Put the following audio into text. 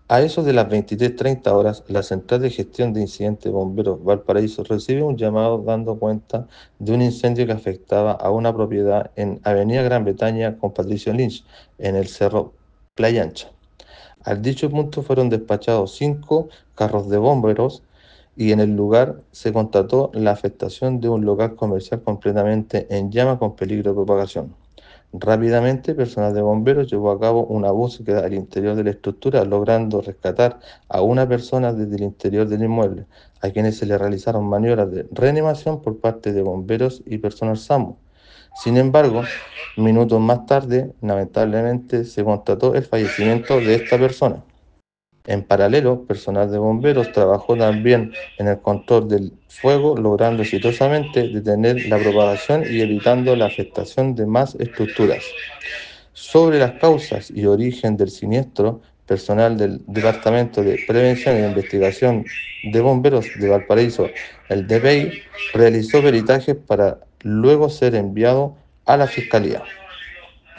A eso de las 23:30 horas, la Central de Gestión de Incidentes de Bomberos Valparaíso recibe un llamado dando cuenta de un incendio que afectaba a una propiedad en Avenida Gran Bretaña con Patricio Lynch, en el Cerro Playa Ancha. Al dicho punto fueron despachados 5 carros de bomberos y en el lugar se constató la afectación de un local comercial completamente en llamas con peligro de propagación. Rápidamente, personal de bomberos llevó a cabo una búsqueda al interior de la estructura, logrando rescatar a una persona desde el interior del inmueble, a quienes se le realizaron maniobras de reanimación por parte de bomberos y personal SAMU. Sin embargo, minutos más tarde, lamentablemente, se constató el fallecimiento de esta persona. En paralelo, personal de bomberos trabajó también en el control del fuego, logrando exitosamente detener la propagación y evitando la afectación de más estructuras. Sobre las causas y origen del siniestro, personal del Departamento de Prevención e Investigación de Bomberos de Valparaíso, el DPI, realizó peritajes para luego ser enviado a la Fiscalía.